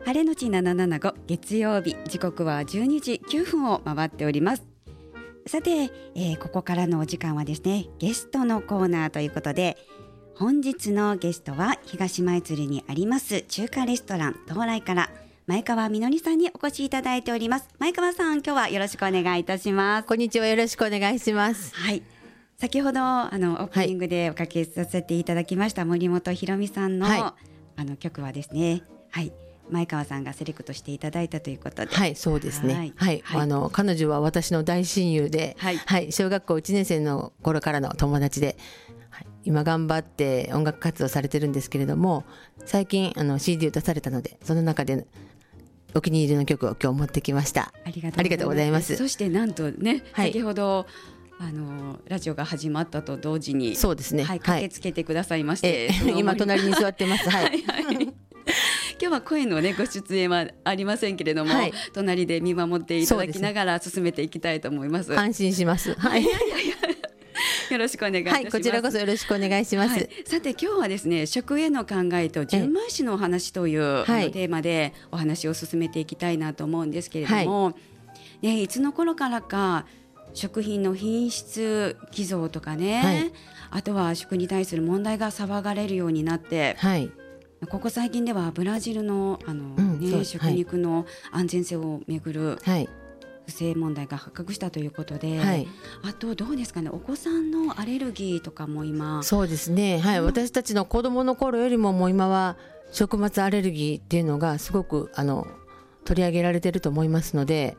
晴れのち775月曜日、時刻は12時9分を回っております。さて、ここからのお時間はですね、ゲストのコーナーということで、本日のゲストは東舞鶴にあります中華レストラン東来から前川みのりさんにお越しいただいております。前川さん、今日はよろしくお願いいたします。 こんにちは、よろしくお願いします。 はい、先ほどオープニングでおかけさせていただきました、森本ひろみさんの、曲はですね、前川さんがセレクトしていただいたということで。 はい、そうですね。彼女は私の大親友で、小学校1年生の頃からの友達で、今頑張って音楽活動されてるんですけれども、最近CD を出されたので、その中でお気に入りの曲を今日持ってきました。ありがとうございます。 そしてなんとね、先ほどラジオが始まったと同時に、 そうですね、 駆けつけてくださいまして、 今隣に座ってます。 今日は声の、ご出演はありませんけれども、隣で見守っていただきながら進めていきたいと思います。 安心します。 よろしくお願いいたします。 こちらこそよろしくお願いします。 さて、今日はですね、食への考えと純米酒のお話というテーマでお話を進めていきたいなと思うんですけれども、いつの頃からか食品の品質偽造とかね、あとは食に対する問題が騒がれるようになって、ここ最近ではブラジルの食肉の安全性をめぐる不正問題が発覚したということで、あとどうですかね、お子さんのアレルギーとかも今。 そうですね、私たちの子どもの頃よりももう今は食物アレルギーっていうのがすごく取り上げられていると思いますので、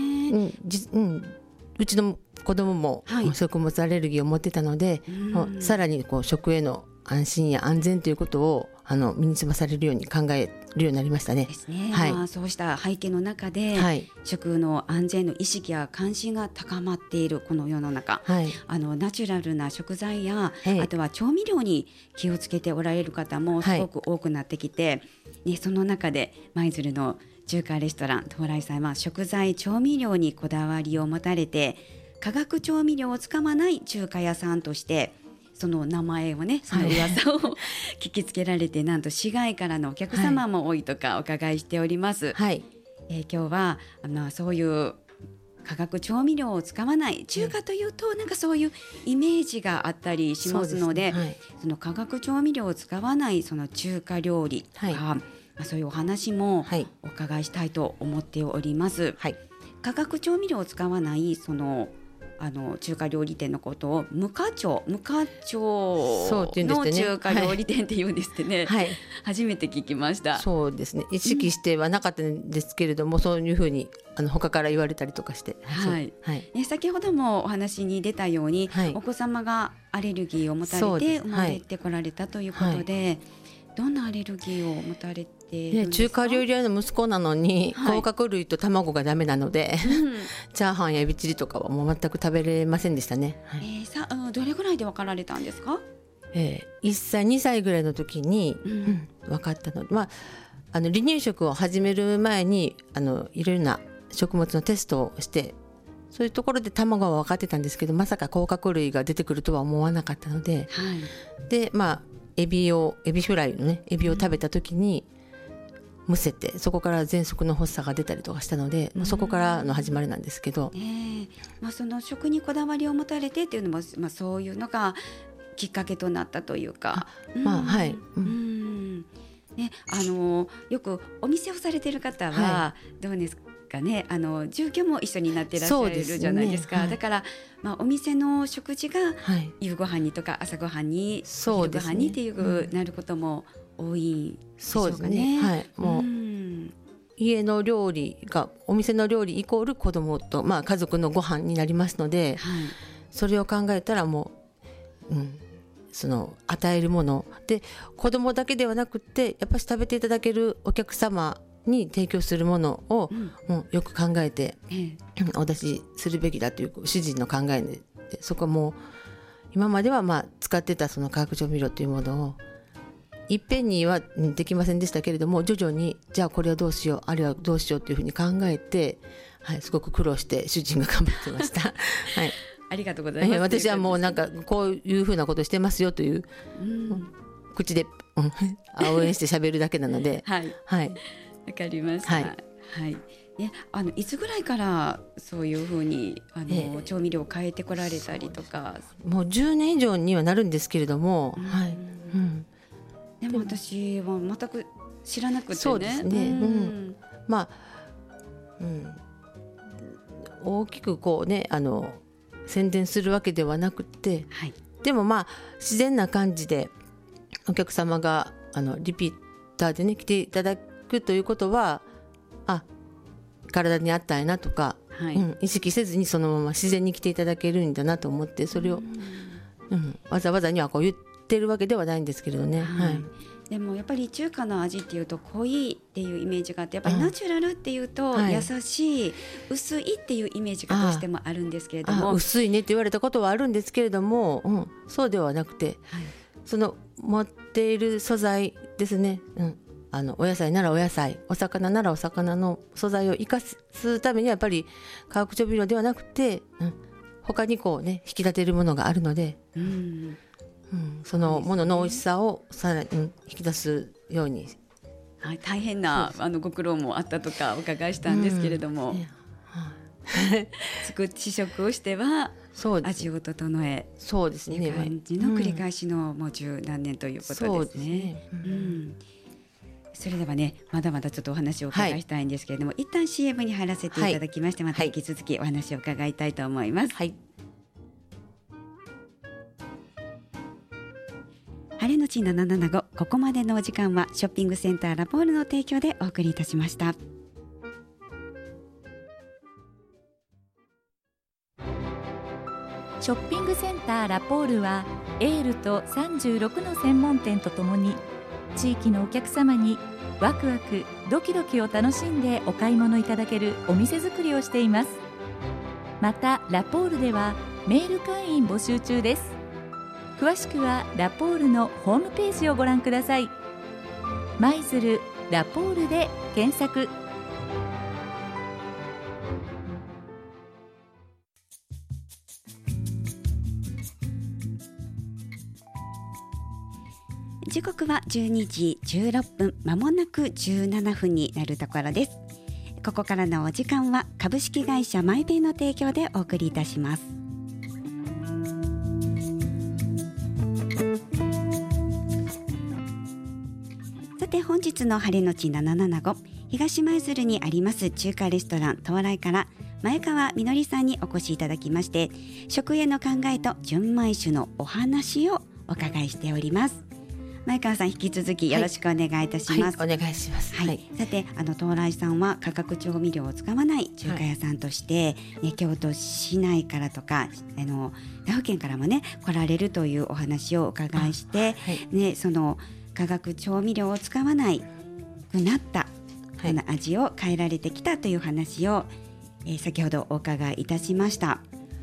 うちの子どもも食物アレルギーを持ってたので、さらに食への安心や安全ということを身につまされるように考えるようになりましたね。 ですね。そうした背景の中で、食の安全の意識や関心が高まっているこの世の中、ナチュラルな食材や、あとは調味料に気をつけておられる方もすごく多くなってきて、その中で舞鶴の中華レストラン東来さんは食材調味料にこだわりを持たれて、化学調味料を使わない中華屋さんとしてその名前をね、その噂を聞きつけられて、なんと市外からのお客様も多いとかお伺いしております。今日はそういう化学調味料を使わない中華というと、なんかそういうイメージがあったりしますので、その化学調味料を使わないその中華料理とか、そういうお話もお伺いしたいと思っております。化学調味料を使わないその中華料理店のことを無花鳥の中華料理店っていうんですってね、初めて聞きました。 そうですね、意識してはなかったんですけれども、そういうふうに他から言われたりとかして、 先ほどもお話に出たように、お子様がアレルギーを持たれて生まれてこられたということで、どんなアレルギーを持たれて中華料理屋の息子なのに、甲殻類と卵がダメなので、チャーハンやエビチリとかはもう全く食べれませんでしたね。 どれぐらいで分かられたんですか ？1歳2歳ぐらいの時に、分かったので、離乳食を始める前にいろいろな食物のテストをして、そういうところで卵は分かってたんですけど、まさか甲殻類が出てくるとは思わなかったので、でエビフライのね、エビを食べた時にむせて、そこから喘息の発作が出たりとかしたので、そこからの始まりなんですけど、 その食にこだわりを持たれてっていうのも、そういうのがきっかけとなったというか、よくお店をされている方はどうですかね、住居も一緒になっていらっしゃるじゃないですか。だから、お店の食事が夕ご飯にとか朝ご飯に、お昼ご飯にっていうなることも多いでしょうかね。 もう家の料理がお店の料理イコール子供と、家族のご飯になりますので、それを考えたらもう、その与えるもので子供だけではなくて、やっぱり食べていただけるお客様に提供するものを、もうよく考えて、お出しするべきだという主人の考えで、そこはもう今までは使ってたその化学調味料というものをいっぺんにはできませんでしたけれども、徐々にじゃあこれはどうしよう、あるいはどうしようというふうに考えて、すごく苦労して主人が頑張ってました。 ありがとうございます。 私はもうなんかこういうふうなことしてますよという、口で応援して喋るだけなので、 わかりました。はいね、いつぐらいからそういうふうに調味料を変えてこられたりとか。 もう10年以上にはなるんですけれども、はいうん、 でも私は全く知らなくてね。 そうですね、まあ、大きくこうね宣伝するわけではなくて、はい、でもまあ自然な感じでお客様がリピーターでね来ていただくということは体に合ったんやなとか、はい意識せずにそのまま自然に来ていただけるんだなと思って、それを、わざわざにはこう言ってるわけではないんですけれどね、はいでもやっぱり中華の味っていうと濃いっていうイメージがあって、やっぱりナチュラルっていうと優しい、薄いっていうイメージがどうしてもあるんですけれども、 薄いねって言われたことはあるんですけれども、そうではなくて、その持っている素材ですね、お野菜ならお野菜、お魚ならお魚の素材を生かすためにはやっぱり化学調味料ではなくて、他にこうね引き立てるものがあるので、そのものの美味しさをさらに、引き出すように、 大変なご苦労もあったとかお伺いしたんですけれども、試食をしては味を整え、 そうですね、 いう感じの繰り返しのもう十何年ということですね。それではね、まだまだちょっとお話を伺いしたいんですけれども、一旦 CM に入らせていただきまして、また引き続きお話を伺いたいと思います。晴れのち775、ここまでのお時間はショッピングセンターラポールの提供でお送りいたしました。 ショッピングセンターラポールはエールと36の専門店とともに地域のお客様にワクワクドキドキを楽しんでお買い物いただけるお店作りをしています。またラポールではメール会員募集中です。詳しくはラポールのホームページをご覧ください。舞鶴ラポールで検索。 時刻は12時16分、まもなく17分になるところです。ここからのお時間は株式会社マイベイの提供でお送りいたします。さて本日の晴れのち775、東舞鶴にあります中華レストラン東来から前川みのりさんにお越しいただきまして、食への考えと純米酒のお話をお伺いしております。前川さん、引き続きよろしくお願いいたします。 お願いします。 さて東来さんは化学調味料を使わない中華屋さんとして、京都市内からとか他府県からもね来られるというお話をお伺いして、その化学調味料を使わないくなった、この味を変えられてきたという話を、先ほどお伺いいたしました。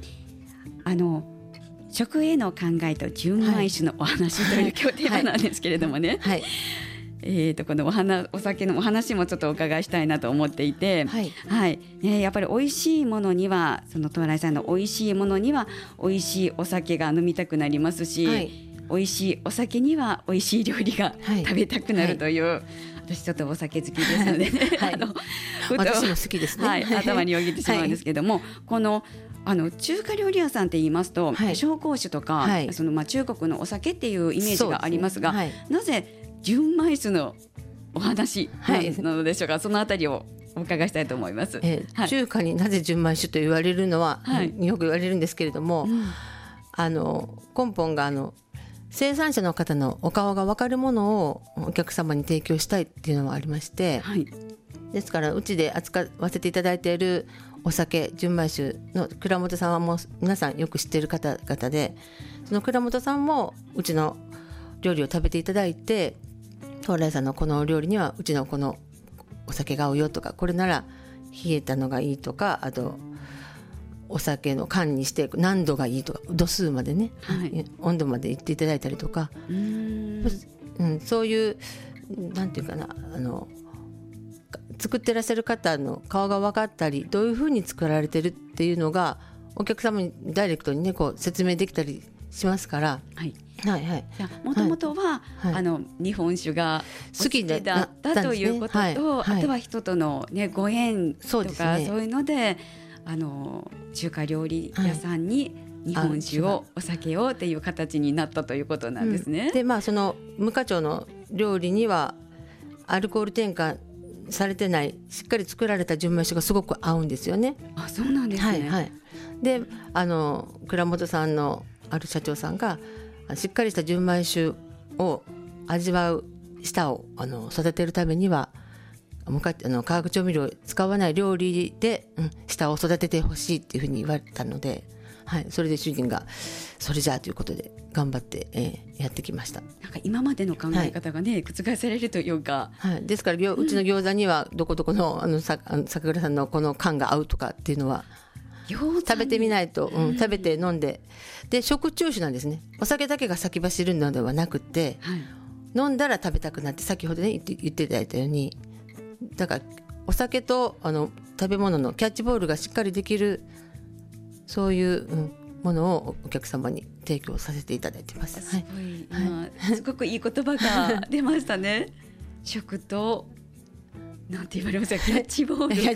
食への考えと純米酒のお話という今日テーマなんですけれどもね、このお酒のお話もちょっとお伺いしたいなと思っていて、やっぱり美味しいものには、その東来さんの美味しいものには美味しいお酒が飲みたくなりますし、美味しいお酒には美味しい料理が食べたくなるという、私ちょっとお酒好きですので、 私も好きですね、 頭によぎってしまうんですけども、この中華料理屋さんって言いますと、紹興酒とか、中国のお酒っていうイメージがありますが、なぜ純米酒のお話なのでしょうか。そのあたりをお伺いしたいと思います。 中華になぜ純米酒と言われるのは、よく言われるんですけれども、根本が生産者の方のお顔が分かるものをお客様に提供したいっていうのはありまして、ですからうちで扱わせていただいているお酒、純米酒の倉本さんはもう皆さんよく知っている方々で、その倉本さんもうちの料理を食べていただいて、東来さんのこの料理にはうちのこのお酒が合うよとか、これなら冷えたのがいいとか、あとお酒の缶にして何度がいいとか、度数までね、温度まで言っていただいたりとか、そういうなんていうかな、作ってらっしゃる方の顔が分かったり、どういうふうに作られてるっていうのがお客様にダイレクトにねこう説明できたりしますから、 もともとは、日本酒が好きだったということと、あとは人との、ご縁とかそういうので中華料理屋さんに日本酒を、お酒をっていう形になったということなんですね。 でその無花鳥の料理にはアルコール添加されてないしっかり作られた純米酒がすごく合うんですよね。 あ、そうなんですね。 で倉本さんのある社長さんがしっかりした純米酒を味わう舌を育てるためには化学調味料を使わない料理で、舌を育ててほしいっていうふうに言われたので、それで主人がそれじゃあということで頑張って、やってきました。 なんか今までの考え方がね、覆されるというか、 ですからうちの餃子にはどこどこの坂倉さんのこの缶が合うとかっていうのは食べてみないと、食べて飲んで、で食中酒なんですね。お酒だけが先走るのではなくて、飲んだら食べたくなって、先ほどね言っていただいたように、だからお酒と食べ物のキャッチボールがしっかりできる、そういう、ものをお客様に提供させていただいてます。 すごくいい言葉が出ましたね。食となんて言われますか、キャッチボール。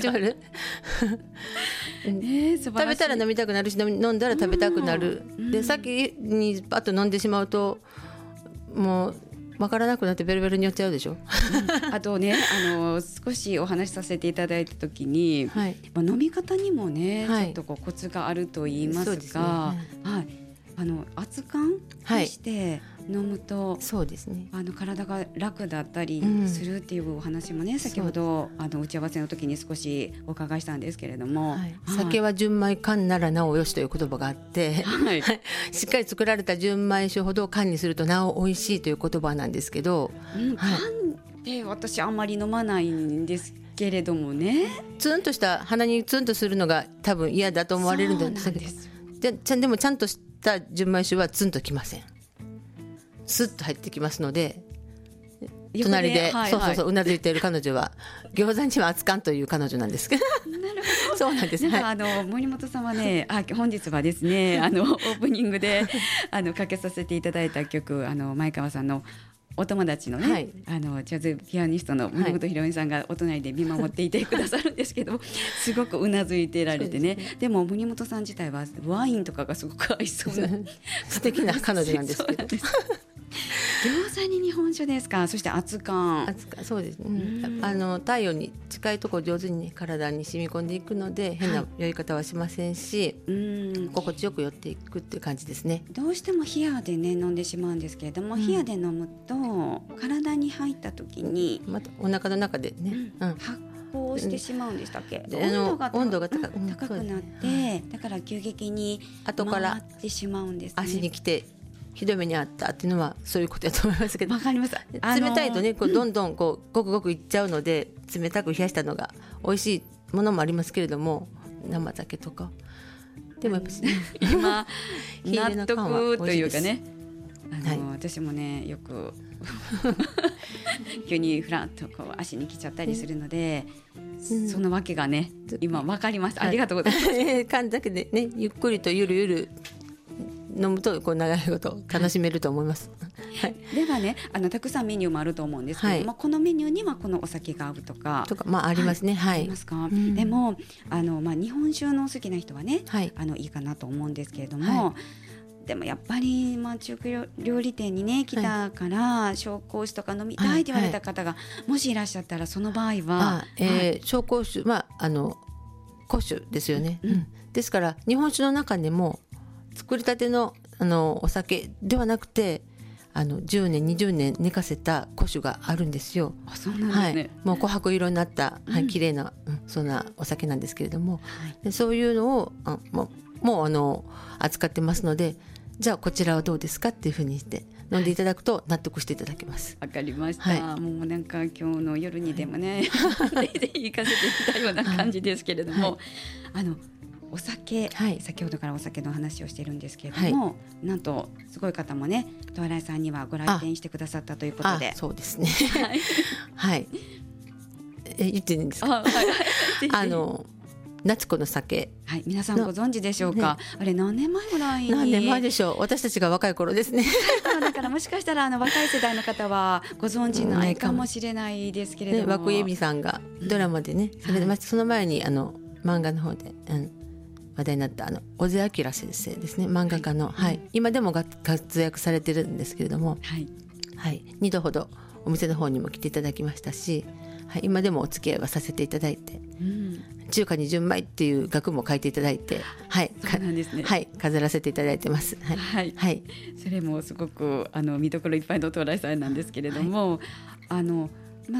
食べたら飲みたくなるし、飲んだら食べたくなる。で先にパッと飲んでしまうともう分からなくなってベロベロに酔っちゃうでしょ。 あとね、少しお話しさせていただいた時に、飲み方にもね、ちょっとコツがあると言いますか、熱燗にして飲むと、 そうですね、 体が楽だったりするっていうお話もね、先ほど打ち合わせの時に少しお伺いしたんですけれども、 酒は純米燗ならなおよしという言葉があって、しっかり作られた純米酒ほど燗にするとなお美味しいという言葉なんですけど、 燗って私あんまり飲まないんですけれどもね、 ツンとした鼻にツンとするのが多分嫌だと思われるんですけど、でもちゃんとした純米酒はツンときません。スッと入ってきますので、隣でうなずいている彼女は餃子には熱燗という彼女なんですけど。 なるほど。 そうなんです。 森本さんはね、本日はですね、オープニングでかけさせていただいた曲、前川さんのお友達のね、ジャズピアニストの森本ひろみさんがお隣で見守っていてくださるんですけど、すごくうなずいてられてね。でも森本さん自体はワインとかがすごく合いそうな素敵な彼女なんですけど。 餃子に日本酒ですか。そして熱燗。 そうですね、太陽に近いところ上手に、体に染み込んでいくので、変な酔い方はしませんし、心地よく酔っていくっていう感じですね。 どうしても冷やでね飲んでしまうんですけれども、冷やで飲むと体に入った時にまたお腹の中でね、 発酵してしまうんでしたっけ。 温度が高くなって、だから急激に後から回ってしまうんですね。 足に来てひどい目にあったっていうのはそういうことだと思いますけど。 わかります。 冷たいとね、どんどんごくごくいっちゃうので、冷たく冷やしたのが美味しいものもありますけれども、生酒とかでもやっぱり今納得というかね、私もねよく急にフラッと足に来ちゃったりするので、そのわけがね今わかりました。ありがとうございます。 缶だけでね、ゆっくりとゆるゆる飲むと長いこと楽しめると思います。 ではね、たくさんメニューもあると思うんですけれども、このメニューにはこのお酒が合うとかありますね。 ありますか。でも日本酒の好きな人はね、いいかなと思うんですけれども、でもやっぱり中華料理店にね来たから紹興酒とか飲みたいって言われた方がもしいらっしゃったら、その場合は紹興酒古酒ですよね。ですから日本酒の中でも作りたてのお酒ではなくて、10年20年寝かせた古酒があるんですよ。 そうなんですね。 もう琥珀色になった綺麗な、そんなお酒なんですけれども、でそういうのをもう扱ってますので、じゃあこちらはどうですかっていうふうにして飲んでいただくと納得していただけます。 わかりました。もうなんか今日の夜にでもね、ぜひ行かせていただいたような感じですけれども、お酒、先ほどからお酒の話をしているんですけれども、なんとすごい方もね、十新井さんにはご来店してくださったということで。 そうですね。言っていいんですか。 夏子の酒、 はい、皆さんご存知でしょうか、ね、あれ何年前ぐらいに、 何年前でしょう、私たちが若い頃ですねだからもしかしたら若い世代の方はご存知ないかもしれないですけれども、 涌井絵美さんがドラマでね、それでその前に漫画の方で話題になった小瀬明先生ですね、漫画家の、はい、今でも活躍されてるんですけれども、はいはい、2度ほどお店の方にも来ていただきましたし、はい、今でもお付き合いはさせていただいて、中華に純米っていう額も書いていただいて、はい、 そうなんですね、 はい、飾らせていただいてます。はいはいはい、それもすごく見どころいっぱいの到来祭なんですけれども、はい、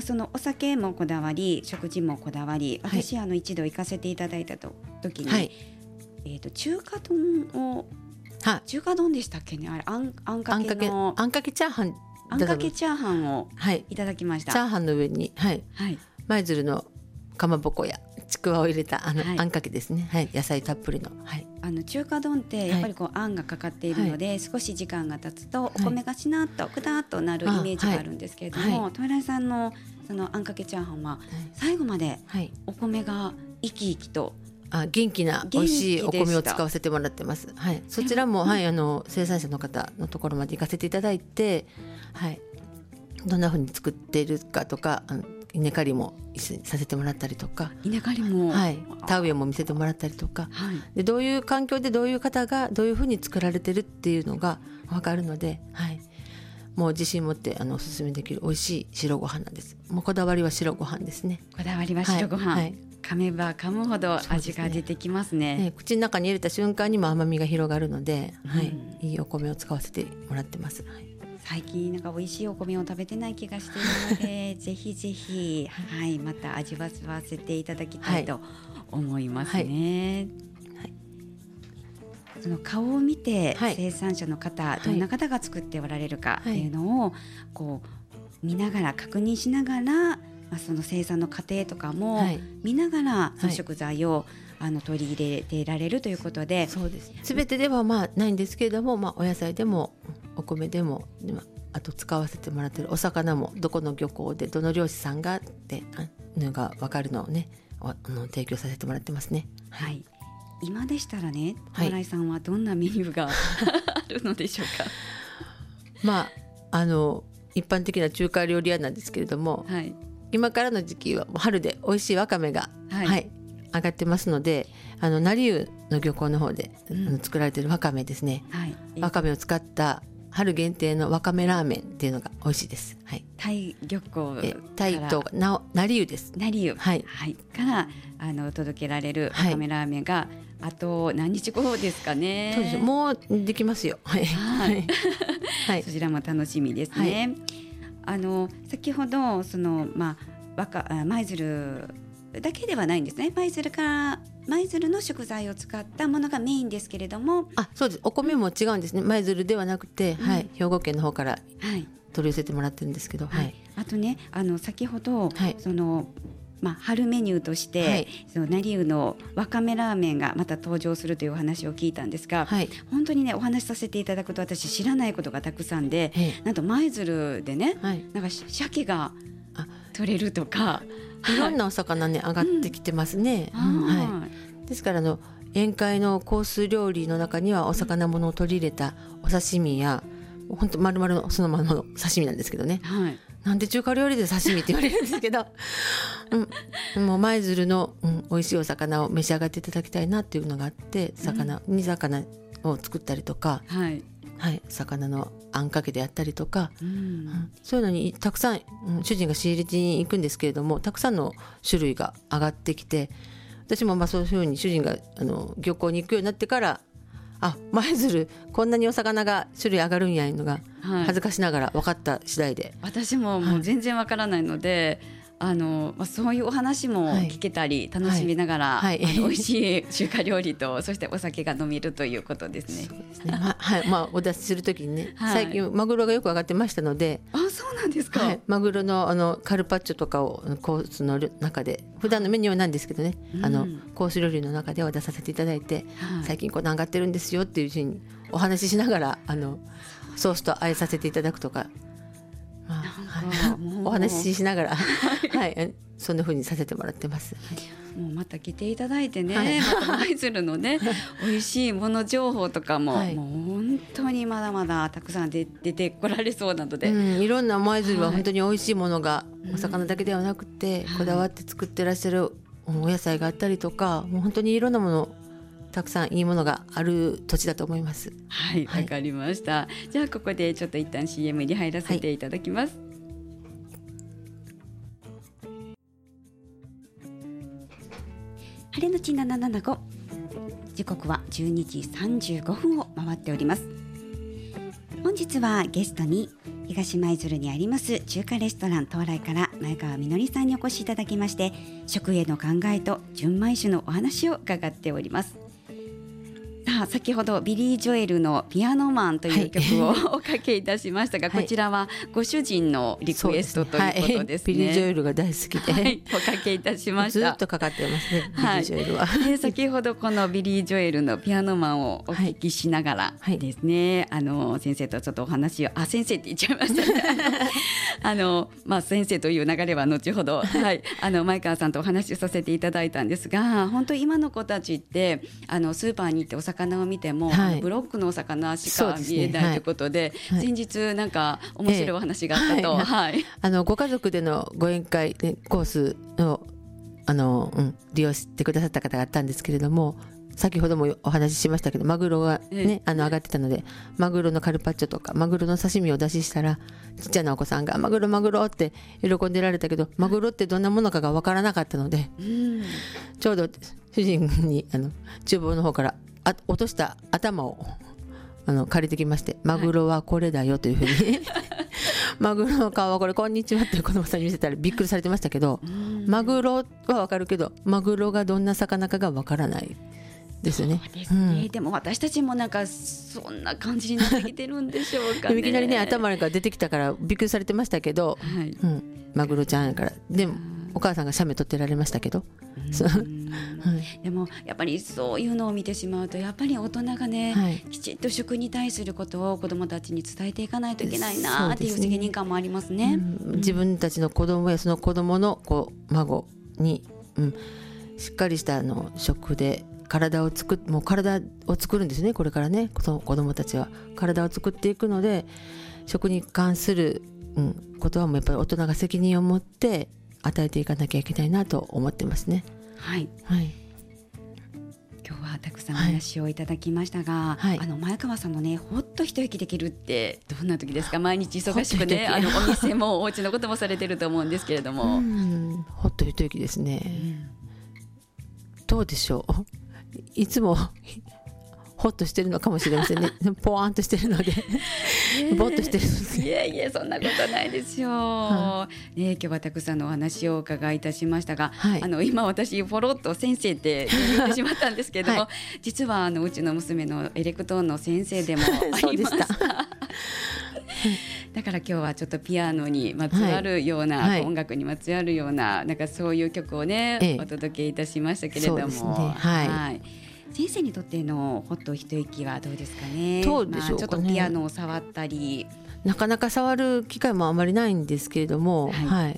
そのお酒もこだわり、食事もこだわり、私、はい、一度行かせていただいた時に、はい、中華丼を、はい、中華丼でしたっけね、あれあんかけのあんかけチャーハン、 あんかけチャーハンをいただきました。 チャーハンの上に、はいはい、舞鶴のかまぼこやちくわを入れたはい、あんかけですね、はい、野菜たっぷりの、はい、 中華丼ってやっぱりあんがかかっているので、はい、少し時間が経つとお米がしなっとくだっとなるイメージがあるんですけれども、はい、豊井さんのそのあんかけチャーハンは最後までお米が生き生きと、 元気な美味しいお米を使わせてもらってます。はい、そちらも、はい、生産者の方のところまで行かせていただいて、はい、どんな風に作っているかとか、稲刈りもさせてもらったりとか、 稲刈りも、 はい、田植えも見せてもらったりとか、はい、でどういう環境でどういう方がどういう風に作られてるっていうのが分かるので、はい、もう自信持っておすすめできる美味しい白ご飯なんです。もうこだわりは白ご飯ですね。 こだわりは白ご飯、はい、噛めば噛むほど味が出てきますね。 口の中に入れた瞬間にも甘みが広がるので、はい、いいお米を使わせてもらってます。はい、 最近なんか美味しいお米を食べてない気がしているのでぜひぜひ、はい、また味わわせていただきたいと思いますね。はいはい、その顔を見て生産者の方、はい、どんな方が作っておられるかっていうのをこう見ながら確認しながら、その生産の過程とかも見ながら、その食材を取り入れていられるということで、 そうです。全てではないんですけれども、お野菜でもお米でも、あと使わせてもらっているお魚もどこの漁港でどの漁師さんがってのが分かるのをね、提供させてもらってますね。 はい、今でしたらね、新井さんはどんなメニューがあるのでしょうか。 一般的な中華料理屋なんですけれども、はい、今からの時期は春で美味しいわかめが、はいはい、上がってますので、成湯の漁港の方で、作られているわかめですね、はい、わかめを使った春限定のわかめラーメンっていうのが美味しいです。はい、 タイ漁港からタイと成湯です。 成湯、はいはい、から届けられるわかめラーメンが、はい、あと何日後ですかね。 そうです、もうできますよ。はい、はいはい、そちらも楽しみですね。はい、先ほどその舞鶴だけではないんですね。舞鶴の食材を使ったものがメインですけれども、 そうです。お米も違うんですね。舞鶴ではなくて、はい、兵庫県の方から取り寄せてもらってるんですけど、はい、 あとね、先ほど、はい、その春メニューとして、はい、その成湯のわかめラーメンがまた登場するというお話を聞いたんですが、はい、本当にねお話しさせていただくと私知らないことがたくさんで、なんと舞鶴でね、はい、なんか鮭が取れるとか、 いろんなお魚ね上がってきてますね。はい、ですから宴会のコース料理の中にはお魚ものを取り入れたお刺身や、本当丸々のそのままの刺身なんですけどね、はい、なんで中華料理で刺身って言われるんですけど、もう舞鶴の、美味しいお魚を召し上がっていただきたいなっていうのがあって、煮魚を作ったりとか、はいはい、魚のあんかけであったりとか、そういうのにたくさん、主人が仕入れに行くんですけれども、たくさんの種類が上がってきて、私もそういうふうに主人が漁港に行くようになってから、舞鶴こんなにお魚が種類上がるんやいうのが恥ずかしながら分かった次第で、 私ももう全然分からないので、そういうお話も聞けたり、楽しみながら、美味しい中華料理とそしてお酒が飲めるということですね。 そうですね。お出しするときにね、最近マグロがよく上がってましたので、 そうなんですか。 マグロのカルパッチョとかをコースの中で、普段のメニューはなんですけどね、コース料理の中では出させていただいて、最近こう上がってるんですよっていうふうにお話ししながらソースとあえさせていただくとか、お話ししながら、はい、そんな風にさせてもらってます。 もうまた来ていただいてね、また舞鶴のね美味しいもの情報とかも、もう本当にまだまだたくさん出てこられそうなので、 いろんな舞鶴は本当に美味しいものが、お魚だけではなくて、こだわって作ってらっしゃるお野菜があったりとか、もう本当にいろんなものたくさんいいものがある土地だと思います。 はい、わかりました。じゃあここでちょっと一旦 CM に入らせていただきます。晴れのち775、時刻は12時35分を回っております。本日はゲストに東舞鶴にあります中華レストラン東来から前川みのりさんにお越しいただきまして、食への考えと純米酒のお話を伺っております。先ほどビリー・ジョエルのピアノマンという曲をおかけいたしましたが、こちらはご主人のリクエストということですね。 ビリー・ジョエルが大好きで、 おかけいたしました。 ずっとかかってますね、ビリー・ジョエルは。 先ほどこのビリー・ジョエルのピアノマンをお聞きしながらですね、先生とちょっとお話を先生って言っちゃいましたね先生という流れは後ほど、前川さんとお話しさせていただいたんですが、本当今の子たちってスーパーに行ってお魚を見ても、ブロックのお魚しか見えないということで、先日なんか面白いお話があったと、 ご家族でのご宴会、コースを利用してくださった方があったんですけれども、先ほどもお話ししましたけど、マグロがね、上がってたので、マグロのカルパッチョとかマグロの刺身をお出ししたら、ちっちゃなお子さんがマグロマグロって喜んでられたけど、マグロってどんなものかが分からなかったので、ちょうど主人に厨房の方から落とした頭を借りてきまして、マグロはこれだよというふうにマグロの皮はこれこんにちはって子供さんに見せたらびっくりされてましたけど、マグロは分かるけどマグロがどんな魚かが分からないですね。 そうですね、でも私たちもなんかそんな感じになってきてるんでしょうかね。 いきなりね頭が出てきたからびっくりされてましたけど、マグロちゃんやから。でもお母さんが写メ撮ってられましたけど、 でもやっぱりそういうのを見てしまうと、やっぱり大人がね、きちっと食に対することを子どもたちに伝えていかないといけないなっていう責任感もありますね。 自分たちの子どもやその子どもの孫に、しっかりした食で体を作るんですね。これからね、その子どもたちは体を作っていくので、食に関する、ことはもうやっぱり大人が責任を持って与えていかなきゃいけないなと思ってますね。 今日はたくさんお話をいただきましたが、前川さんのね、ほっと一息できるってどんな時ですか？毎日忙しくね、お店もお家のこともされてると思うんですけれども、 ほっと一息ですね、どうでしょう。いつもホッとしてるのかもしれませんね。ポワンとしてるのでぼっとしてるのでいやそんなことないですよ、今日はたくさんのお話をお伺いいたしましたが、今私フォロッと先生って言ってしまったんですけれども、実はうちの娘のエレクトーンの先生でもありましただから今日はちょっとピアノにまつわるような、音楽にまつわるような、なんかそういう曲をね、お届けいたしましたけれども、先生にとってのほっと一息はどうですかね。 どうでしょうかね。 ちょっとピアノを触ったり、 なかなか触る機会もあまりないんですけれども、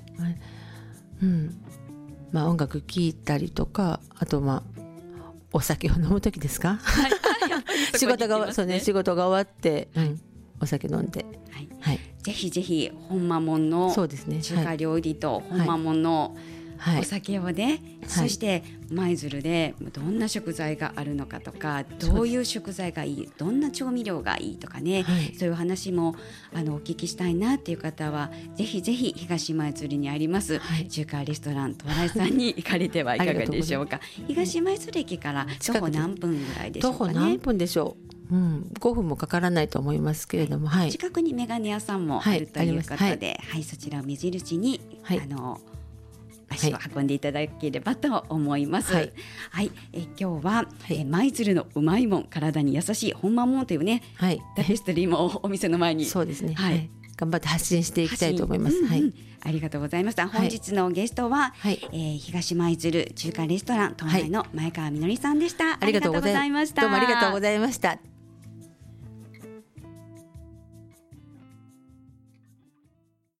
音楽聴いたりとか、あとお酒を飲む時ですか仕事が終わって、お酒飲んで、 ぜひぜひ本間もんの中華料理と本間もんのお酒をね、そして舞鶴でどんな食材があるのかとか、どういう食材がいい、どんな調味料がいいとかね、そういう話もお聞きしたいなっていう方は、ぜひぜひ東舞鶴にあります、中華レストラン東来さんに行かれてはいかがでしょうか。東舞鶴駅から徒歩何分ぐらいでしょうかね。 徒歩何分でしょう。5分もかからないと思いますけれども、 近くにメガネ屋さんもあるということで、そちらを目印に、足を運んでいただければと思います。今日は、舞鶴のうまいもん、体に優しい本間もんというね、タペストリーもお店の前に、 そうですね、頑張って発信していきたいと思います。 ありがとうございました。本日のゲストは、東舞鶴中華レストラン東来の前川みのりさんでした。ありがとうございました。 どうもありがとうございました。